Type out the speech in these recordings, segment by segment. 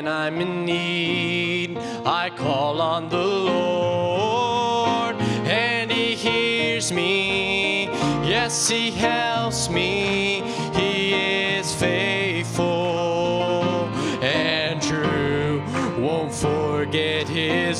when I'm in need, I call on the Lord, and He hears me. Yes, He helps me. He is faithful and true, won't forget His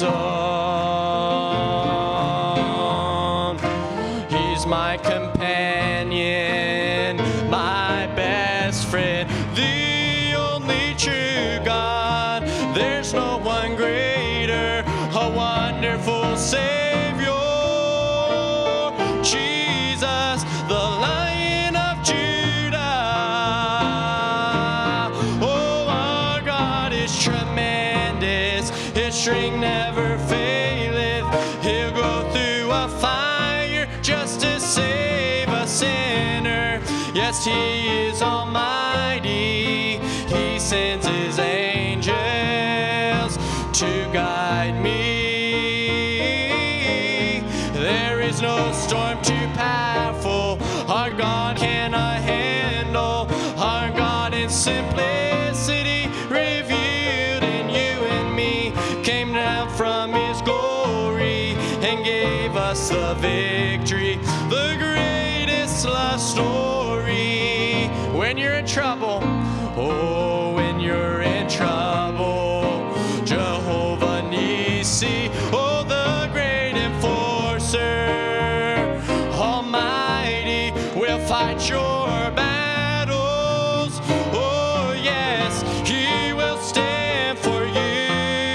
own. He's my companion, my best friend, the only true God. There's no one greater, a wonderful Savior, Jesus, the Lion of Judah. Oh, our God is tremendous, His strength never faileth. He'll go through a fire just to save a sinner. Yes, He is almighty. He sends His angels to guide me. There is no storm too powerful our God cannot handle. Our God in simplicity revealed in you and me, came down from His glory and gave us the victory. The greatest love story. When you're in trouble, oh, when you're in trouble, Jehovah Nissi, oh, the great enforcer, Almighty, will fight your battles. Oh, yes, He will stand for you.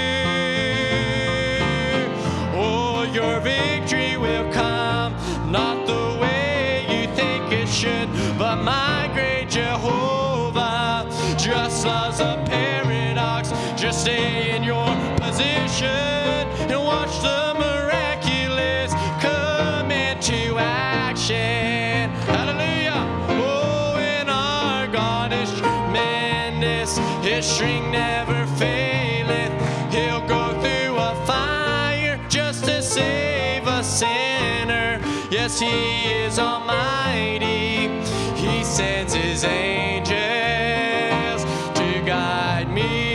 Oh, your victory will come, not the way you think it should, but my great Jehovah just loves a paradox. Just stay in your position and watch the miraculous come into action. Hallelujah. Oh, and our God is tremendous, His strength never faileth. He'll go through a fire just to save a sinner. Yes, He is almighty. He sends His angels to guide me.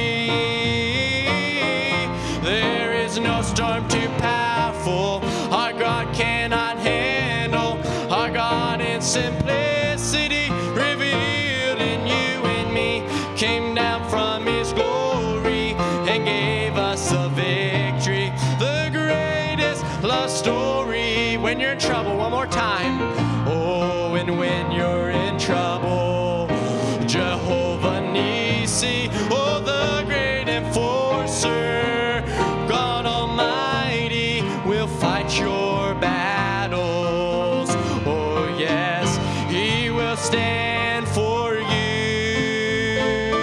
There is no storm too powerful our God cannot handle. Our God in simplicity revealed in you and me, came down from His glory and gave us the victory. The greatest love story. When you're in trouble, one more time. Oh, and when you're in trouble, Jehovah Nissi, oh, the great enforcer, God Almighty will fight your battles. Oh, yes, He will stand for you.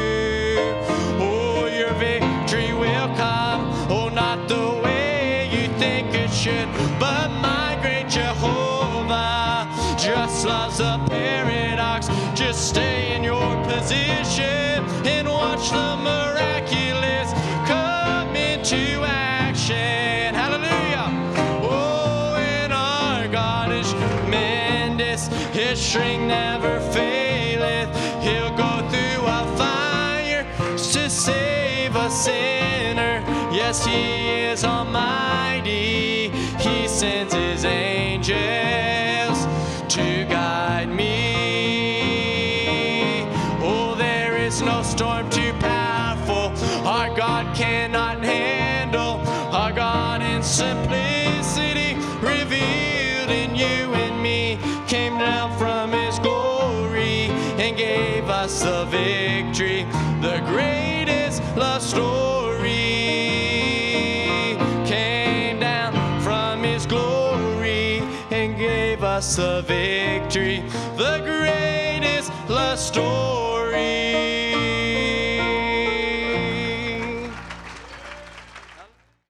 Oh, your victory will come, oh, not the way you think it should, but my great Jehovah just loves a paradox. Just stay in your position and watch the miraculous come into action. Hallelujah. Oh, and our God is tremendous, His strength never faileth. He'll go through a fire to save a sinner. Yes, He is almighty. He sends His angels to guide me. Oh, there is no storm too powerful our God cannot handle. Our God in simplicity revealed in you and me, came down from His glory and gave us the victory. The greatest love story, came down from His glory and gave us the victory. The